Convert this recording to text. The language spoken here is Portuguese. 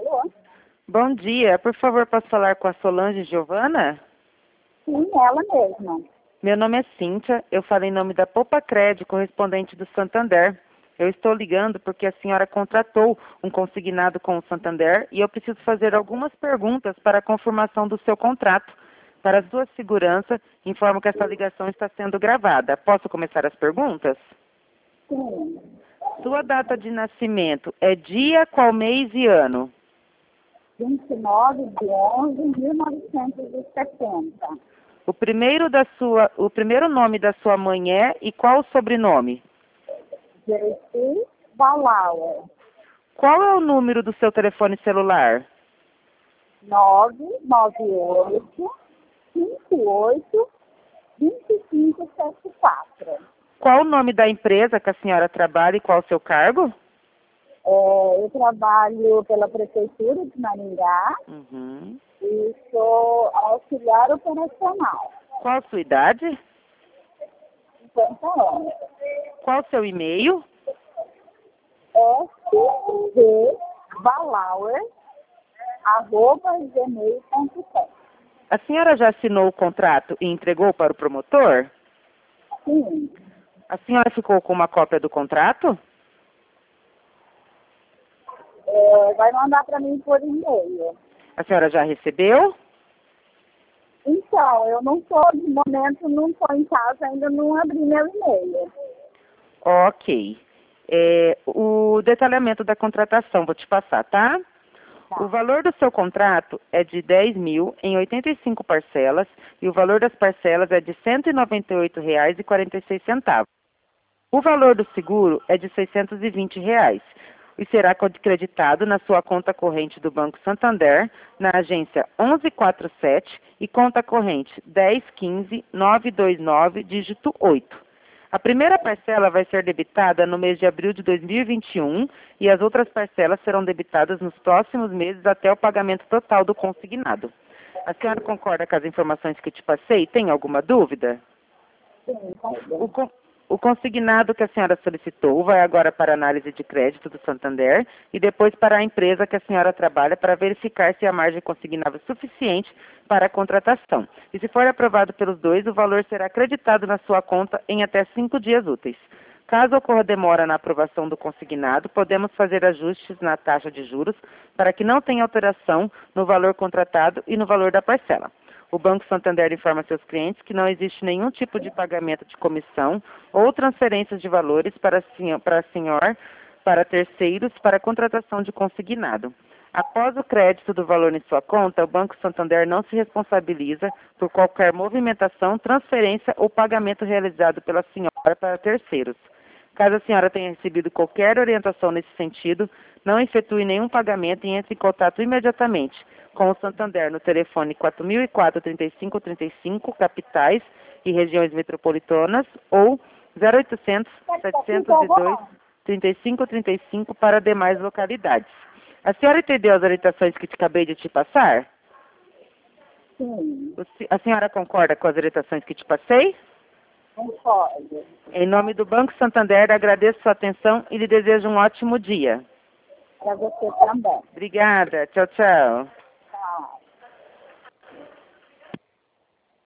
Alô? Bom dia, por favor, posso falar com a Solange Giovana? Sim, ela mesma. Meu nome é Cíntia, eu falo em nome da Popacred, correspondente do Santander. Eu estou ligando porque a senhora contratou um consignado com o Santander e eu preciso fazer algumas perguntas para a confirmação do seu contrato. Para sua segurança, informo que essa ligação está sendo gravada. Posso começar as perguntas? Sim, Sua data de nascimento é dia, qual mês e ano? 29/11/1970. O primeiro nome da sua mãe é e qual o sobrenome? Jersey Balauer. Qual é o número do seu telefone celular? 998-58-2574. Qual o nome da empresa que a senhora trabalha e qual o seu cargo? Eu trabalho pela Prefeitura de Maringá e sou auxiliar operacional. Qual a sua idade? 50 anos. Qual o seu e-mail? sdbalauer@gmail.com. A senhora já assinou o contrato e entregou para o promotor? Sim, A senhora ficou com uma cópia do contrato? vai mandar para mim por e-mail. A senhora já recebeu? Então, eu não estou, de momento, não estou em casa, ainda não abri meu e-mail. Ok. O detalhamento da contratação, vou te passar, tá? Tá. O valor do seu contrato é de 10 mil em 85 parcelas e o valor das parcelas é de R$ 198,46. O valor do seguro é de R$ 620 e será creditado na sua conta corrente do Banco Santander, na agência 1147 e conta corrente 1015-929, dígito 8. A primeira parcela vai ser debitada no mês de abril de 2021 e as outras parcelas serão debitadas nos próximos meses até o pagamento total do consignado. A senhora concorda com as informações que te passei? Tem alguma dúvida? Sim, tá bem. O consignado que a senhora solicitou vai agora para a análise de crédito do Santander e depois para a empresa que a senhora trabalha para verificar se a margem consignável é suficiente para a contratação. E se for aprovado pelos dois, o valor será acreditado na sua conta em até 5 dias úteis. Caso ocorra demora na aprovação do consignado, podemos fazer ajustes na taxa de juros para que não tenha alteração no valor contratado e no valor da parcela. O Banco Santander informa seus clientes que não existe nenhum tipo de pagamento de comissão ou transferências de valores para terceiros para a contratação de consignado. Após o crédito do valor em sua conta, o Banco Santander não se responsabiliza por qualquer movimentação, transferência ou pagamento realizado pela senhora para terceiros. Caso a senhora tenha recebido qualquer orientação nesse sentido, não efetue nenhum pagamento e entre em contato imediatamente com o Santander no telefone 4004-3535, capitais e regiões metropolitanas, ou 0800-702-3535 para demais localidades. A senhora entendeu as orientações que acabei de te passar? Sim, A senhora concorda com as orientações que te passei? concordo. Em nome do Banco Santander, agradeço sua atenção e lhe desejo um ótimo dia. Para você também. Obrigada. Tchau, tchau.